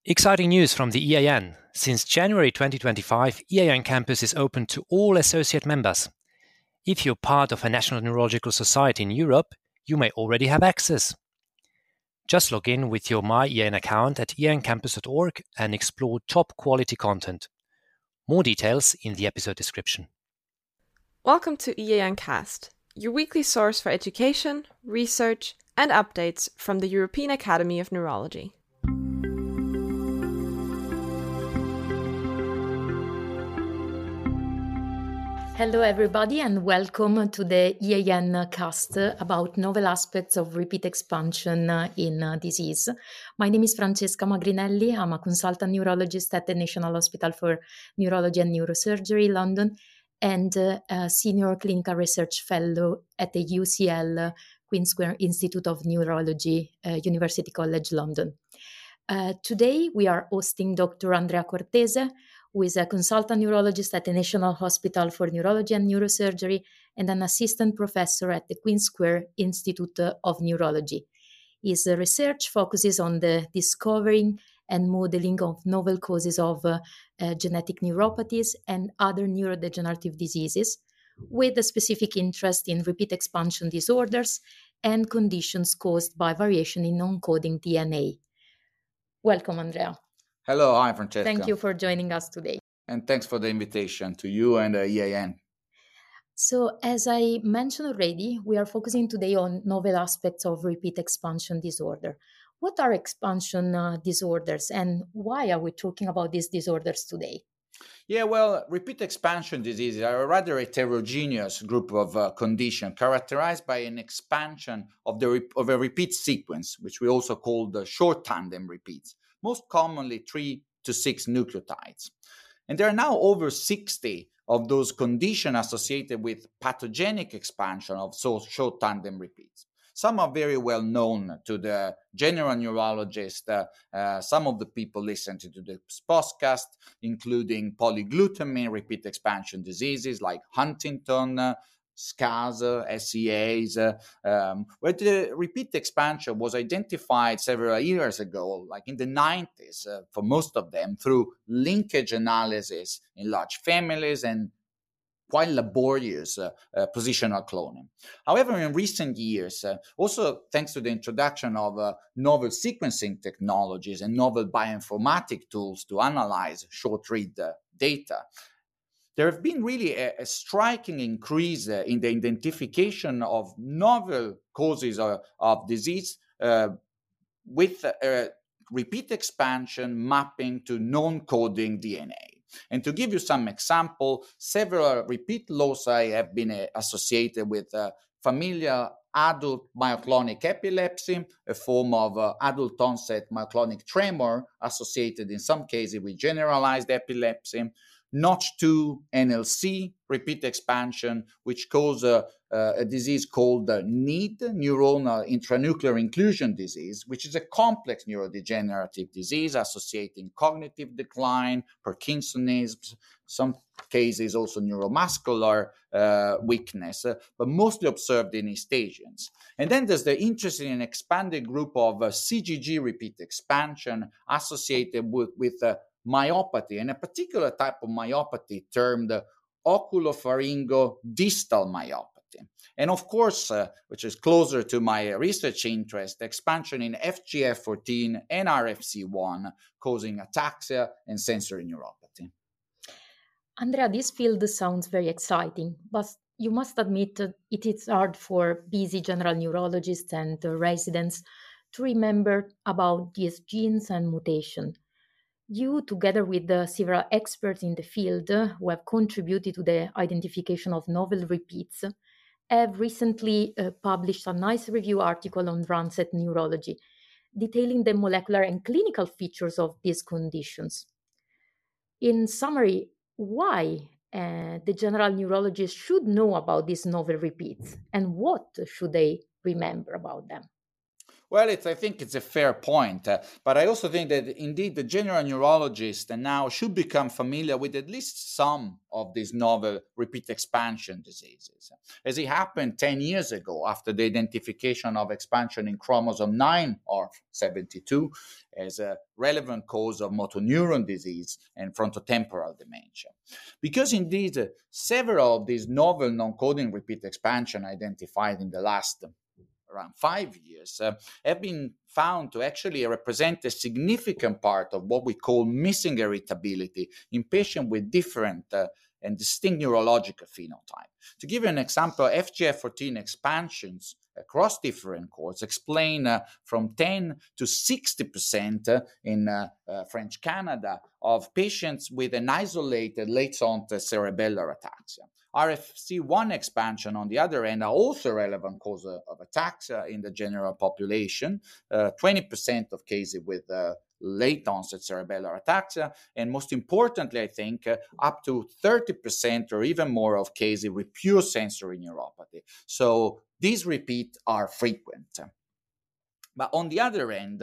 Exciting news from the EAN. Since January 2025, EAN Campus is open to all associate members. If you're part of a National Neurological Society in Europe, you may already have access. Just log in with your MyEAN account at eancampus.org and explore top quality content. More details in the episode description. Welcome to EAN Cast, your weekly source for education, research, and updates from the European Academy of Neurology. Hello everybody and welcome to the EAN cast about novel aspects of repeat expansion in disease. My name is Francesca Magrinelli. I'm a consultant neurologist at the National Hospital for Neurology and Neurosurgery, London, and a senior clinical research fellow at the UCL Queen Square Institute of Neurology, University College London. Today we are hosting Dr. Andrea Cortese, who is a consultant neurologist at the National Hospital for Neurology and Neurosurgery and an assistant professor at the Queen Square Institute of Neurology. His research focuses on the discovering and modeling of novel causes of genetic neuropathies and other neurodegenerative diseases, with a specific interest in repeat expansion disorders and conditions caused by variation in non-coding DNA. Welcome, Andrea. Hello, hi Francesca. Thank you for joining us today. And thanks for the invitation to you and EAN. So, as I mentioned already, we are focusing today on novel aspects of repeat expansion disorder. What are expansion disorders and why are we talking about these disorders today? Yeah, well, repeat expansion diseases are a rather heterogeneous group of conditions characterized by an expansion of a repeat sequence, which we also call the short tandem repeats, most commonly 3 to 6 nucleotides. And there are now over 60 of those conditions associated with pathogenic expansion of short tandem repeats. Some are very well known to the general neurologist. Some of the people listen to this podcast, including polyglutamine repeat expansion diseases like Huntington, SCAS, SEAs, where the repeat expansion was identified several years ago, like in the 90s, for most of them, through linkage analysis in large families and quite laborious positional cloning. However, in recent years, also thanks to the introduction of novel sequencing technologies and novel bioinformatic tools to analyze short-read data, there have been really a striking increase in the identification of novel causes of disease with repeat expansion mapping to non-coding DNA. And to give you some example, several repeat loci have been associated with familial adult myoclonic epilepsy, a form of adult onset myoclonic tremor associated in some cases with generalized epilepsy, Notch2 NLC repeat expansion, which causes a disease called NID, neuronal intranuclear inclusion disease, which is a complex neurodegenerative disease associating cognitive decline, Parkinsonism, some cases also neuromuscular weakness, but mostly observed in East Asians. And then there's the interesting and expanded group of CGG repeat expansion associated with myopathy, and a particular type of myopathy termed oculopharyngeal distal myopathy. And of course, which is closer to my research interest, expansion in FGF14 and RFC1 causing ataxia and sensory neuropathy. Andrea, this field sounds very exciting, but you must admit it is hard for busy general neurologists and residents to remember about these genes and mutation. You, together with several experts in the field who have contributed to the identification of novel repeats, have recently published a nice review article on Lancet Neurology, detailing the molecular and clinical features of these conditions. In summary, why the general neurologist should know about these novel repeats and what should they remember about them? Well, I think it's a fair point, but I also think that indeed the general neurologist now should become familiar with at least some of these novel repeat expansion diseases. As it happened 10 years ago after the identification of expansion in chromosome 9 or 72 as a relevant cause of motor neuron disease and frontotemporal dementia. Because indeed several of these novel non-coding repeat expansion identified in the last around 5 years, have been found to actually represent a significant part of what we call missing heritability in patients with different and distinct neurological phenotype. To give you an example, FGF14 expansions across different cohorts explain from 10 to 60% in French Canada of patients with an isolated late-onset cerebellar ataxia. RFC1 expansion, on the other end, are also a relevant cause of ataxia in the general population, 20% of cases with late onset cerebellar ataxia, and most importantly, I think, up to 30% or even more of cases with pure sensory neuropathy. So these repeats are frequent. But on the other end,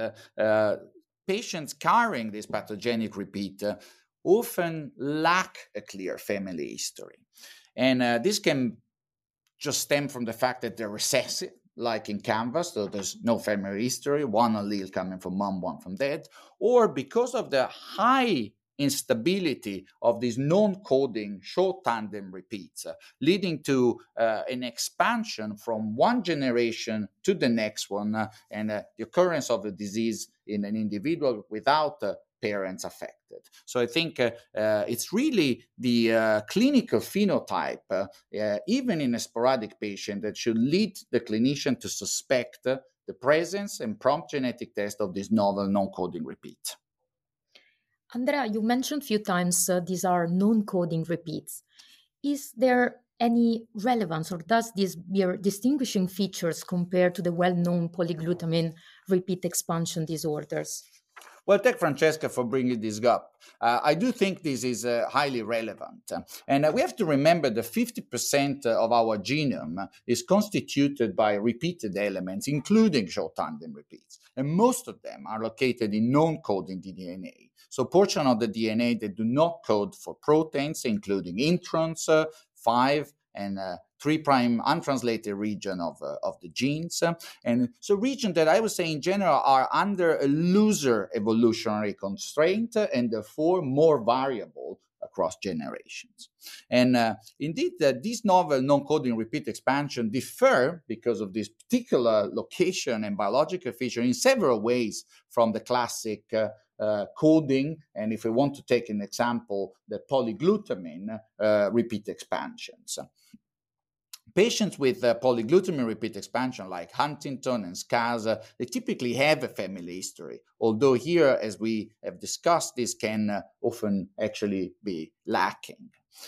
patients carrying this pathogenic repeat often lack a clear family history. And this can just stem from the fact that they're recessive, like in Canvas, so there's no family history, one allele coming from mom, one from dad, or because of the high instability of these non-coding short tandem repeats, leading to an expansion from one generation to the next one, and the occurrence of the disease in an individual without parents affected. So I think it's really the clinical phenotype, even in a sporadic patient, that should lead the clinician to suspect the presence and prompt genetic test of this novel non-coding repeat. Andrea, you mentioned a few times these are non-coding repeats. Is there any relevance, or does this bear distinguishing features compared to the well-known polyglutamine repeat expansion disorders? Well, thank Francesca for bringing this up. I do think this is highly relevant. And we have to remember that 50% of our genome is constituted by repeated elements, including short tandem repeats. And most of them are located in non-coding DNA. So portion of the DNA that do not code for proteins, including introns, 5 and 3' untranslated region of the genes. And so regions that I would say in general are under a looser evolutionary constraint and therefore more variable across generations. And indeed, these novel non-coding repeat expansion differ because of this particular location and biological feature in several ways from the classic coding, and if we want to take an example, the polyglutamine repeat expansions. Patients with polyglutamine repeat expansion like Huntington and SCAS, they typically have a family history, although here, as we have discussed, this can often actually be lacking.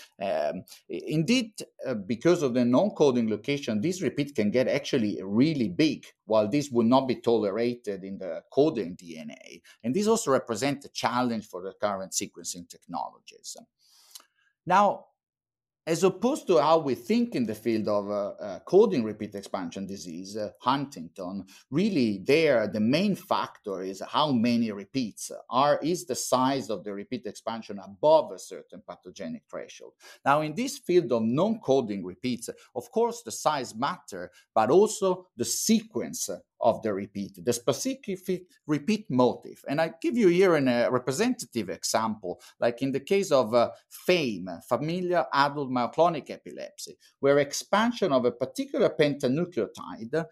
Indeed, because of the non-coding location, this repeat can get actually really big, while this would not be tolerated in the coding DNA. And this also represents a challenge for the current sequencing technologies. Now, as opposed to how we think in the field of coding repeat expansion disease, Huntington, really there the main factor is how many repeats is the size of the repeat expansion above a certain pathogenic threshold. Now in this field of non-coding repeats, of course the size matter, but also the sequence of the repeat, the specific repeat motif. And I give you here a representative example, like in the case of FAME, familial adult myoclonic epilepsy, where expansion of a particular pentanucleotide,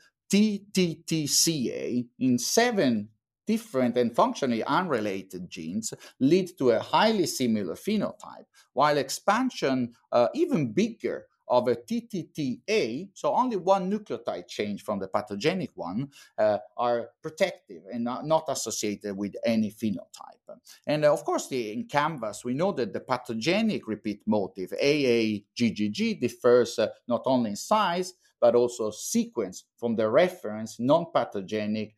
TTTCA, in 7 different and functionally unrelated genes lead to a highly similar phenotype, while expansion even bigger of a TTTA, so only one nucleotide change from the pathogenic one, are protective and not associated with any phenotype. And of course, in Canvas, we know that the pathogenic repeat motif, AAGGG, differs not only in size, but also sequence from the reference non-pathogenic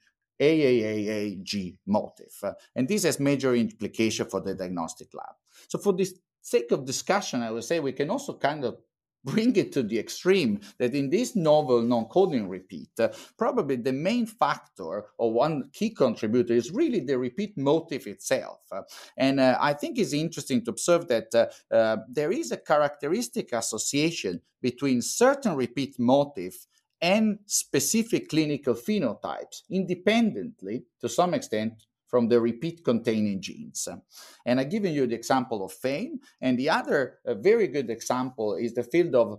AAAG motif. And this has major implication for the diagnostic lab. So for this sake of discussion, I would say we can also kind of bring it to the extreme that in this novel non-coding repeat, probably the main factor or one key contributor is really the repeat motif itself. And I think it's interesting to observe that there is a characteristic association between certain repeat motifs and specific clinical phenotypes, independently, to some extent, from the repeat containing genes. And I've given you the example of FAME, and the other very good example is the field of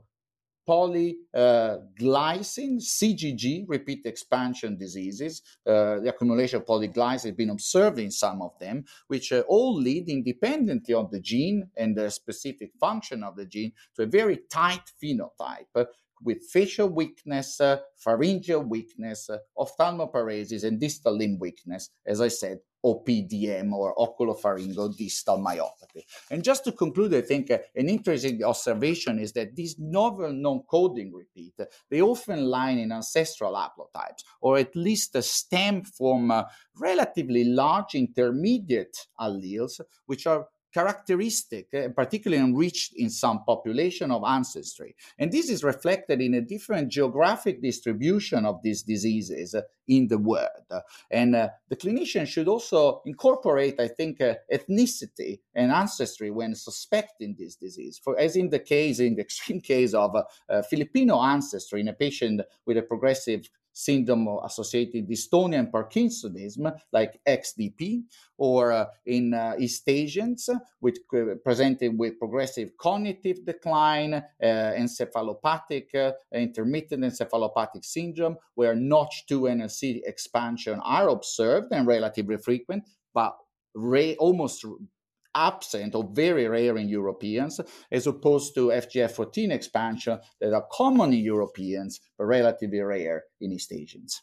polyglycine, CGG, repeat expansion diseases. The accumulation of polyglycine has been observed in some of them, which all lead independently of the gene and the specific function of the gene to a very tight phenotype, with facial weakness, pharyngeal weakness, ophthalmoparesis, and distal limb weakness, as I said, OPDM or oculopharyngeal distal myopathy. And just to conclude, I think an interesting observation is that these novel non-coding repeat, they often lie in ancestral haplotypes, or at least stem from relatively large intermediate alleles, which are characteristic, particularly enriched in some population of ancestry. And this is reflected in a different geographic distribution of these diseases in the world. And the clinician should also incorporate, I think, ethnicity and ancestry when suspecting this disease. For, as in the extreme case of Filipino ancestry in a patient with a progressive syndrome associated dystonia and Parkinsonism, like XDP, or in East Asians, presented with progressive cognitive decline, encephalopathic, intermittent encephalopathic syndrome, where Notch2 NLC expansion are observed and relatively frequent, but almost absent or very rare in Europeans, as opposed to FGF14 expansion that are common in Europeans, but relatively rare in East Asians.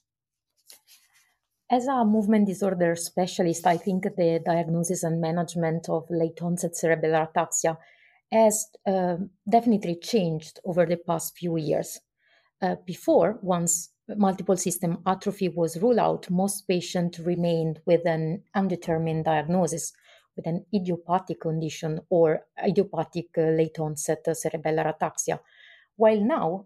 As a movement disorder specialist, I think the diagnosis and management of late-onset cerebellar ataxia has definitely changed over the past few years. Before, once multiple system atrophy was ruled out, most patients remained with an undetermined diagnosis, with an idiopathic condition or idiopathic late-onset cerebellar ataxia, while now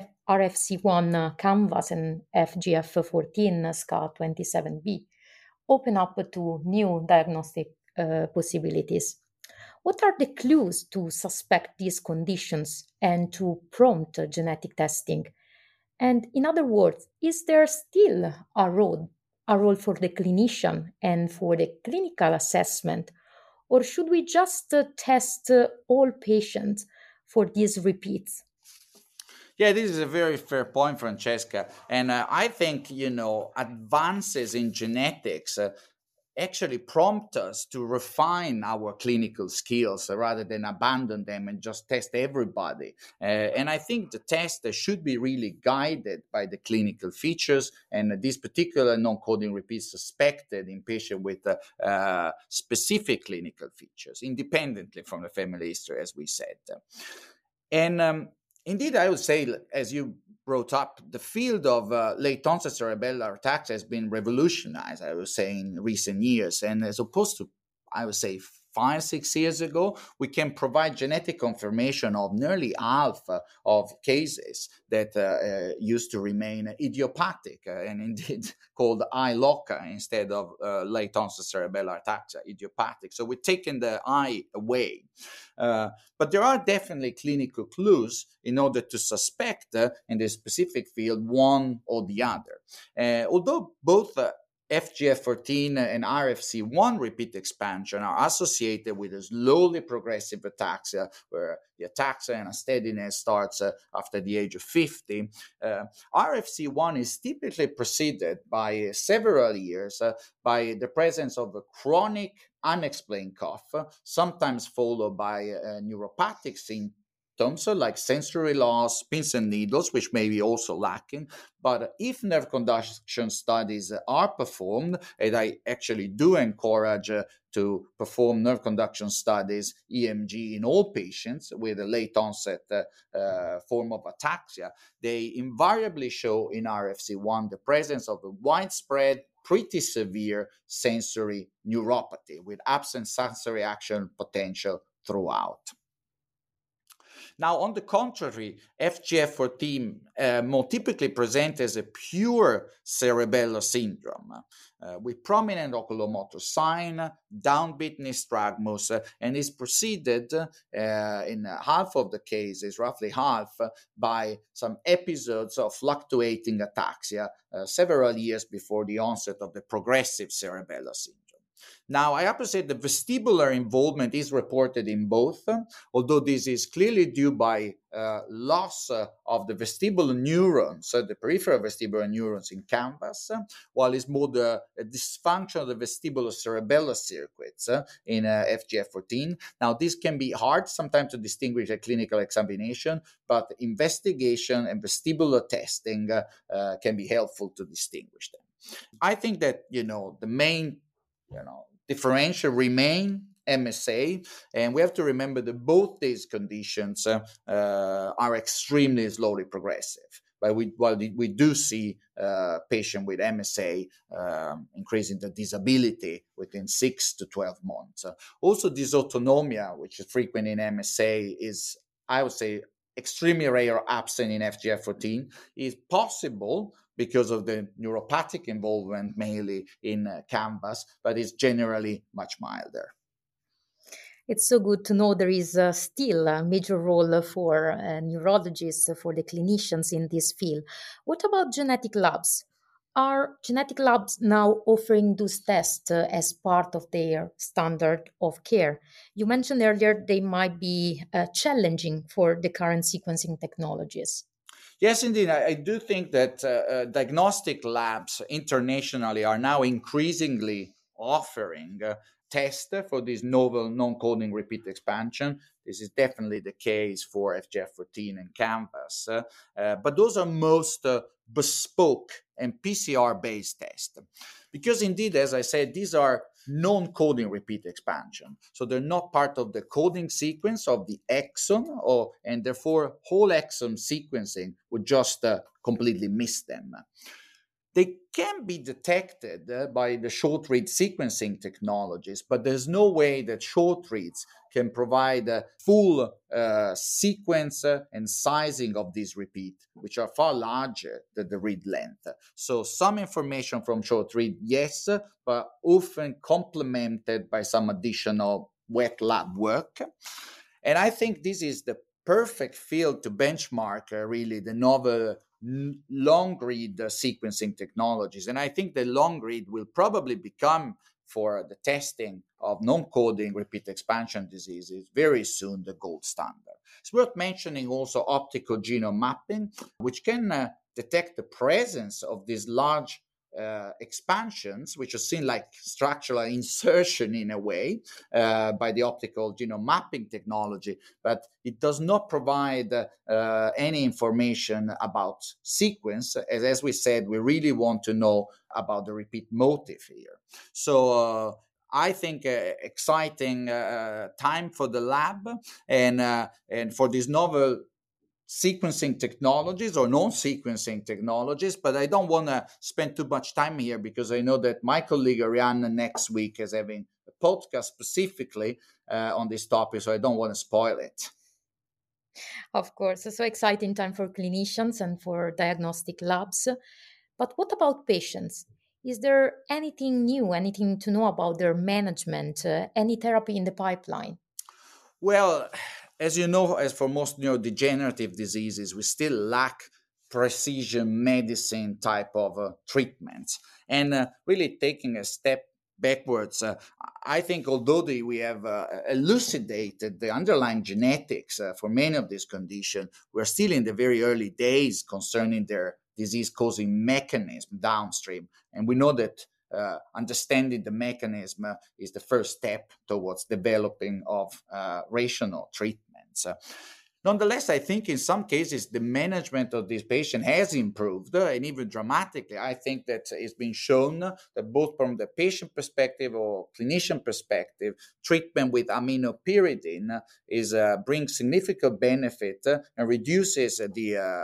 RFC1 CANVAS and FGF14 SCA27B open up to new diagnostic possibilities. What are the clues to suspect these conditions and to prompt genetic testing? And in other words, is there still a role for the clinician and for the clinical assessment, or should we just test all patients for these repeats? Yeah, this is a very fair point, Francesca. And I think, advances in genetics actually prompt us to refine our clinical skills rather than abandon them and just test everybody. And I think the test should be really guided by the clinical features, and this particular non-coding repeat suspected in patients with specific clinical features, independently from the family history, as we said. And indeed, I would say, as you brought up, the field of late-onset cerebellar ataxia has been revolutionized, I would say, in recent years. And as opposed to, I would say, 5-6 years ago, we can provide genetic confirmation of nearly half of cases that used to remain idiopathic and indeed called ILOCA instead of late-onset cerebellar ataxia, idiopathic. So we've taken the I away. But there are definitely clinical clues in order to suspect in this specific field one or the other. Although both FGF14 and RFC1 repeat expansion are associated with a slowly progressive ataxia, where the ataxia and unsteadiness starts after the age of 50. RFC1 is typically preceded by several years by the presence of a chronic unexplained cough, sometimes followed by neuropathic symptoms like sensory loss, pins and needles, which may be also lacking. But if nerve conduction studies are performed, and I actually do encourage to perform nerve conduction studies, EMG, in all patients with a late onset form of ataxia, they invariably show in RFC1 the presence of a widespread, pretty severe sensory neuropathy with absent sensory action potential throughout. Now, on the contrary, FGF14 more typically present as a pure cerebellar syndrome with prominent oculomotor sign, downbeat nystagmus, and is preceded in half of the cases, roughly half, by some episodes of fluctuating ataxia several years before the onset of the progressive cerebellar syndrome. Now, I have to say the vestibular involvement is reported in both, although this is clearly due by loss of the vestibular neurons, the peripheral vestibular neurons in canvas, while it's more the dysfunction of the vestibulocerebellar circuits in FGF14. Now, this can be hard sometimes to distinguish at clinical examination, but investigation and vestibular testing can be helpful to distinguish them. I think that, the main, differential remain MSA, and we have to remember that both these conditions are extremely slowly progressive. But we do see patients with MSA increasing the disability within 6 to 12 months. Also, dysautonomia, which is frequent in MSA, is, I would say, extremely rare, absent in FGF14, is possible because of the neuropathic involvement mainly in canvas, but it's generally much milder. It's so good to know there is still a major role for neurologists, for the clinicians in this field. What about genetic labs? Are genetic labs now offering those tests as part of their standard of care? You mentioned earlier they might be challenging for the current sequencing technologies. Yes, indeed. I do think that diagnostic labs internationally are now increasingly offering tests for this novel non-coding repeat expansion. This is definitely the case for FGF14 and canvas. But those are most bespoke and PCR-based tests. Because indeed, as I said, these are non-coding repeat expansion. So they're not part of the coding sequence of the exon, and therefore whole exome sequencing would just completely miss them. They can be detected by the short read sequencing technologies, but there's no way that short reads can provide a full sequence and sizing of these repeat, which are far larger than the read length. So some information from short read, yes, but often complemented by some additional wet lab work. And I think this is the perfect field to benchmark really the novel long read sequencing technologies. And I think the long read will probably become, for the testing of non-coding repeat expansion diseases, very soon the gold standard. It's worth mentioning also optical genome mapping, which can detect the presence of these large expansions, which are seen like structural insertion in a way by the optical genome mapping technology, but it does not provide any information about sequence. As we said, we really want to know about the repeat motif here. So I think exciting time for the lab and for this novel sequencing technologies or non-sequencing technologies, but I don't want to spend too much time here because I know that my colleague Arianna next week is having a podcast specifically on this topic, so I don't want to spoil it. Of course, so exciting time for clinicians and for diagnostic labs. But what about patients? Is there anything new, anything to know about their management, any therapy in the pipeline? Well, as you know, as for most neurodegenerative diseases, we still lack precision medicine type of treatments. And really taking a step backwards, I think although we have elucidated the underlying genetics for many of these conditions, we're still in the very early days concerning their disease-causing mechanism downstream. And we know that understanding the mechanism is the first step towards developing of rational treatments. Nonetheless, I think in some cases the management of this patient has improved and even dramatically. I think that it's been shown that both from the patient perspective or clinician perspective, treatment with aminopyridine brings significant benefit and reduces the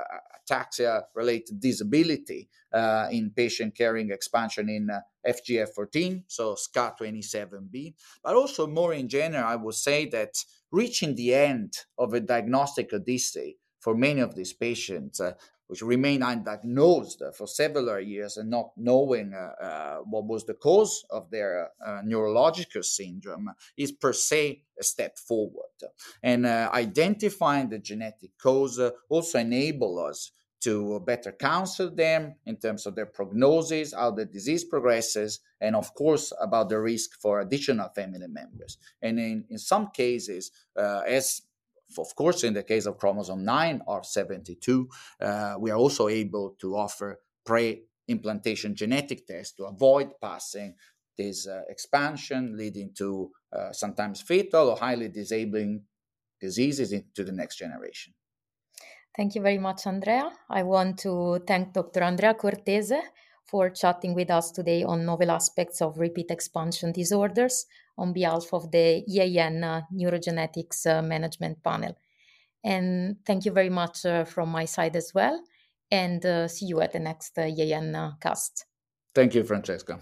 ataxia-related disability in patient carrying expansion in FGF14, so SCA27B. But also more in general, I would say that reaching the end of a diagnostic odyssey for many of these patients, which remain undiagnosed for several years and not knowing what was the cause of their neurological syndrome, is per se a step forward. And identifying the genetic cause also enable us to better counsel them in terms of their prognosis, how the disease progresses, and of course about the risk for additional family members. And in some cases, as of course, in the case of chromosome 9 or 72, we are also able to offer pre-implantation genetic tests to avoid passing this expansion, leading to sometimes fatal or highly disabling diseases into the next generation. Thank you very much, Andrea. I want to thank Dr. Andrea Cortese for chatting with us today on novel aspects of repeat expansion disorders on behalf of the EAN Neurogenetics Management Panel. And thank you very much from my side as well. And see you at the next EAN cast. Thank you, Francesca.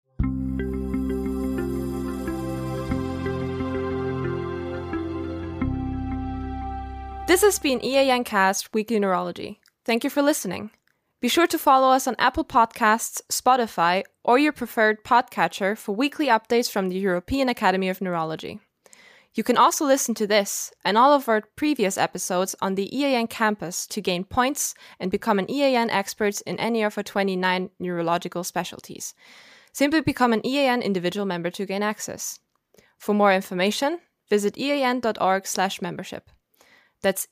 This has been EAN Cast Weekly Neurology. Thank you for listening. Be sure to follow us on Apple Podcasts, Spotify, or your preferred podcatcher for weekly updates from the European Academy of Neurology. You can also listen to this and all of our previous episodes on the EAN campus to gain points and become an EAN expert in any of our 29 neurological specialties. Simply become an EAN individual member to gain access. For more information, visit ean.org/membership. That's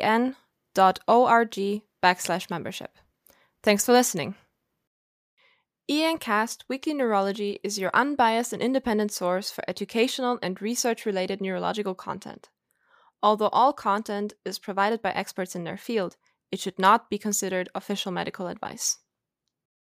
ean.org/membership. Thanks for listening. EAN Cast Weekly Neurology is your unbiased and independent source for educational and research-related neurological content. Although all content is provided by experts in their field, it should not be considered official medical advice.